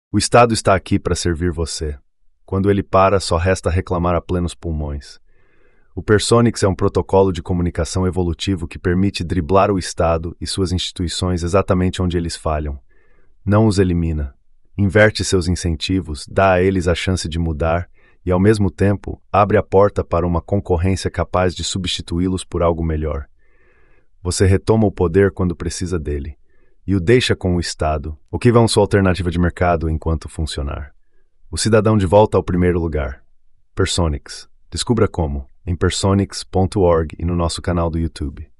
O Estado está aqui para servir você. Quando ele para, só resta reclamar a plenos pulmões. O Personix é um protocolo de comunicação evolutivo que permite driblar o Estado e suas instituições exatamente onde eles falham. Não os elimina. Inverte seus incentivos, dá a eles a chance de mudar e, ao mesmo tempo, abre a porta para uma concorrência capaz de substituí-los por algo melhor. Você retoma o poder quando precisa dele e o deixa com o Estado, o que vão sua alternativa de mercado enquanto funcionar. O cidadão de volta ao primeiro lugar. Personix. Descubra como em personix.org e no nosso canal do YouTube.